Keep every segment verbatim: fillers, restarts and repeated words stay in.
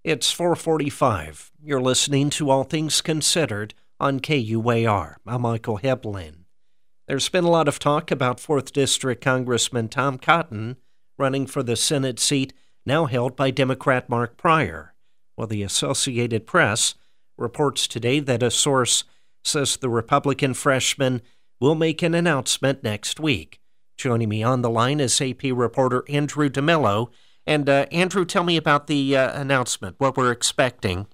It's four forty-five. You're listening to All Things Considered on K U A R. I'm Michael Heblin. There's been a lot of talk about fourth District Congressman Tom Cotton running for the Senate seat now held by Democrat Mark Pryor. Well, the Associated Press reports today that a source says the Republican freshman will make an announcement next week. Joining me on the line is A P reporter Andrew DeMello. And uh, Andrew, tell me about the uh, announcement, what we're expecting.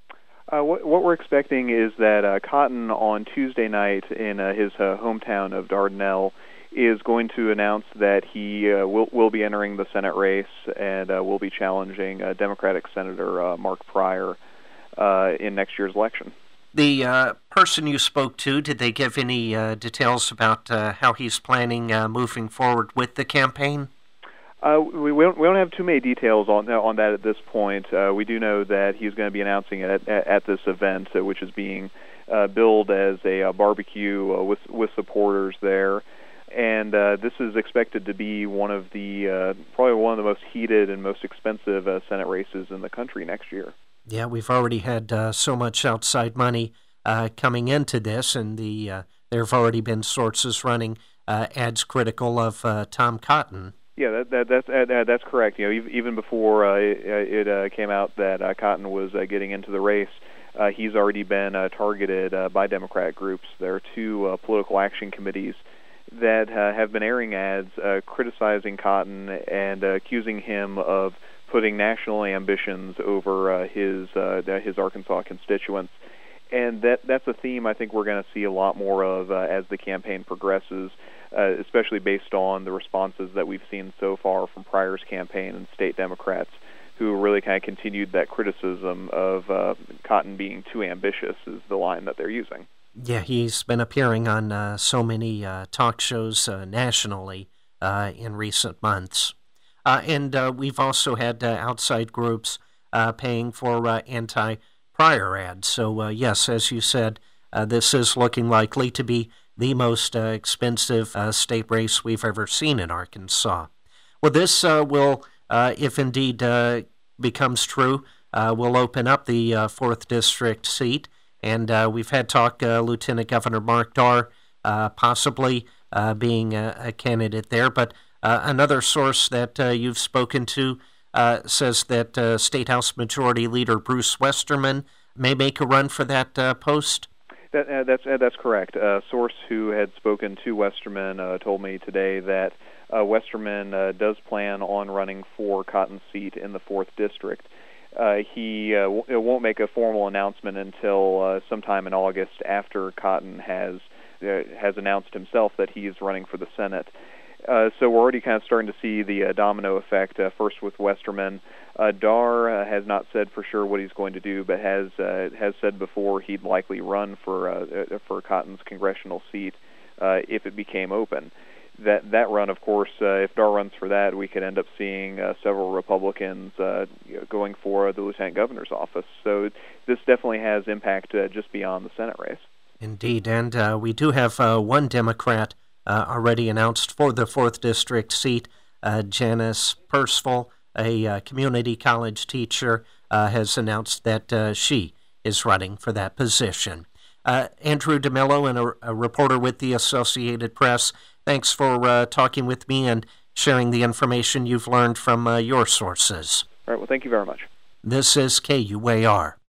Uh, what, what we're expecting is that uh, Cotton on Tuesday night in uh, his uh, hometown of Dardanelle is going to announce that he uh, will, will be entering the Senate race and uh, will be challenging uh, Democratic Senator uh, Mark Pryor uh, in next year's election. The uh, person you spoke to, did they give any uh, details about uh, how he's planning uh, moving forward with the campaign? Uh, we, we, don't, we don't have too many details on on that at this point. Uh, we do know that he's going to be announcing it at, at, at this event, uh, which is being uh, billed as a uh, barbecue uh, with with supporters there. And uh, this is expected to be one of the uh, probably one of the most heated and most expensive uh, Senate races in the country next year. Yeah, we've already had uh, so much outside money uh, coming into this, and the uh, there have already been sources running uh, ads critical of uh, Tom Cotton. Yeah, that, that, that's uh, that's correct. You know, even before uh, it, it uh, came out that uh, Cotton was uh, getting into the race, uh, he's already been uh, targeted uh, by Democrat groups. There are two uh, political action committees that uh, have been airing ads uh, criticizing Cotton and uh, accusing him of putting national ambitions over uh, his uh, his Arkansas constituents. And that that's a theme I think we're going to see a lot more of uh, as the campaign progresses, uh, especially based on the responses that we've seen so far from Pryor's campaign and state Democrats, who really kind of continued that criticism of uh, Cotton being too ambitious is the line that they're using. Yeah, he's been appearing on uh, so many uh, talk shows uh, nationally uh, in recent months. Uh, and uh, we've also had uh, outside groups uh, paying for uh, anti-Pryor ads. So, uh, yes, as you said, uh, this is looking likely to be the most uh, expensive uh, state race we've ever seen in Arkansas. Well, this uh, will, uh, if indeed uh, becomes true, uh, will open up the uh, fourth District seat. And uh, we've had talk, uh, Lieutenant Governor Mark Dar uh, possibly uh, being a, a candidate there. But uh, another source that uh, you've spoken to uh, says that uh, State House Majority Leader Bruce Westerman may make a run for that uh, post. That, uh, that's uh, that's correct. A source who had spoken to Westerman uh, told me today that uh, Westerman uh, does plan on running for Cotton's seat in the fourth District. Uh, he uh, w- won't make a formal announcement until uh, sometime in August, after Cotton has uh, has announced himself that he's running for the Senate. Uh, so we're already kind of starting to see the uh, domino effect. Uh, first with Westerman, uh, Dar uh, has not said for sure what he's going to do, but has uh, has said before he'd likely run for uh, for Cotton's congressional seat uh, if it became open. That that run, of course, uh, if Dar runs for that, we could end up seeing uh, several Republicans uh, you know, going for the Lieutenant Governor's office. So this definitely has impact uh, just beyond the Senate race. Indeed, and uh, we do have uh, one Democrat uh, already announced for the fourth District seat. Uh, Janice Percival, a uh, community college teacher, uh, has announced that uh, she is running for that position. Uh, Andrew DeMello, and a, a reporter with the Associated Press, thanks for uh, talking with me and sharing the information you've learned from uh, your sources. All right, well, thank you very much. This is K U A R.